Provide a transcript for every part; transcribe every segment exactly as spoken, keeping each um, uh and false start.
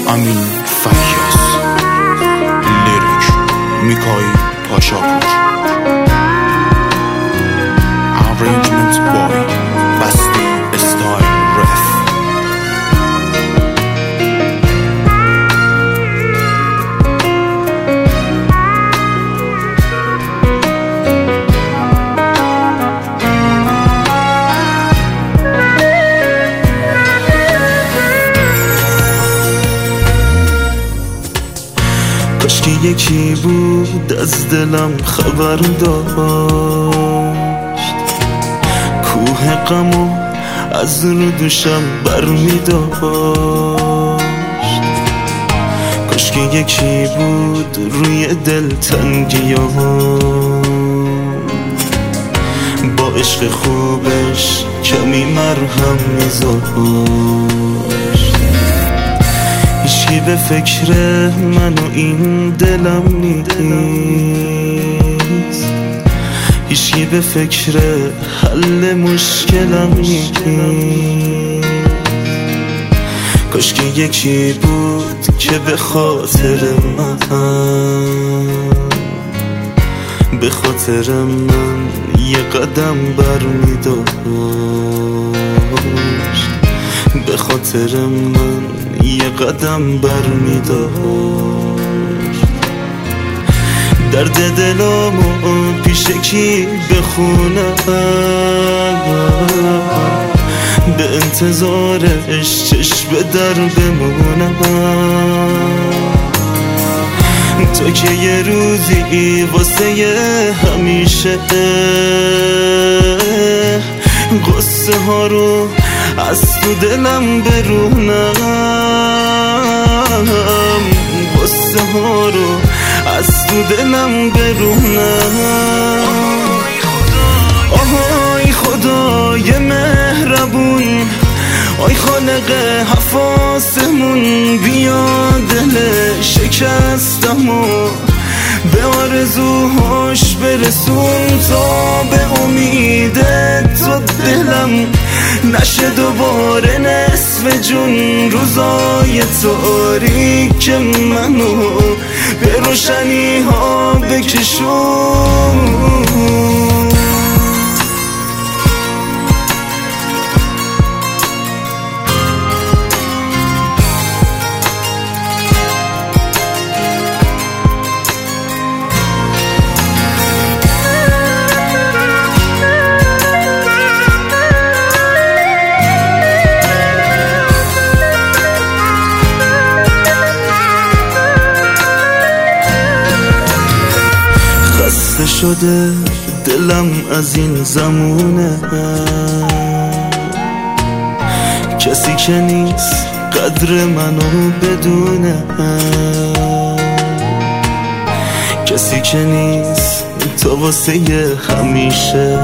امین فیاض. لیریک میکائیل پاشاپور. Arrangement by Basti Style Ref. کاشکی یکی بود از دلم خبر داشت، کوه غمو از رو دوشم بر می داشت. کاشکی یکی بود روی دل تنگیام، با عشق خوبش کمی مرهم می زاشت. هیچکی به فکر من و این دلم نیست، هیچکی به فکر حل مشکلم نیست. کاشکی یکی بود که به خاطر من، به خاطر من یه قدم بر می داشت، به خاطر من یه قدم بر می داشت. درد دلامو پیش کی بخونم، به انتظارش چشم به در بمونم. تو که یه روزی واسه همیشه قصه ها رو از تو دلم برونم، قصه ها رو از تو دلم برونم. آهای خدای مهربون، آی خالق حفاظمون، بیا دل شکستمو به آرزوهاش برسون، تا به امید تو دلم نشه دوباره نصف جون. روزای تاریک منو به روشنی ها بکشون. خسته شده دلم از این زمونه، کسی که نیست قدر منو بدونه، کسی که نیست تا واسه همیشه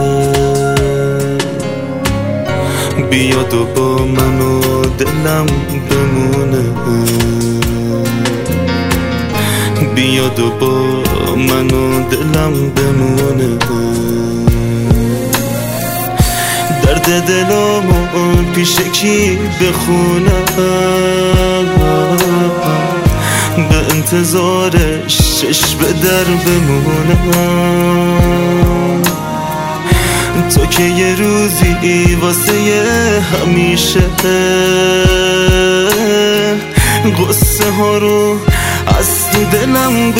بیاد و با منو دلم بمونه، بیاد و با منو دلم بمونه. درد دلامو پیش کی بخونم، به انتظارش چشم به در بمونم. تو که یه روزی واسه همیشه قصه ها رو از تو دلم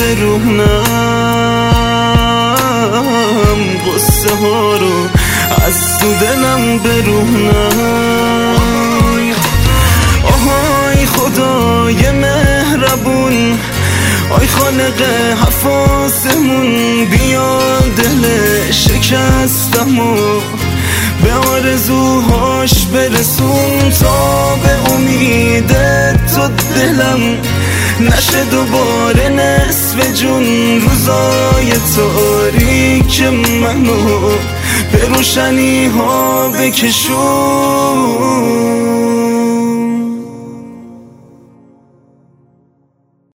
برونم، قصه ها رو از تو دلم برونم. آهای خدای مهربون، آی خالق حفاظمون، بیا دل شکستمو به آرزوهاش برسون، تا به امید تو دلم نشه دوباره نصف جون. روزای تاریک منو به روشنی ها بکشون.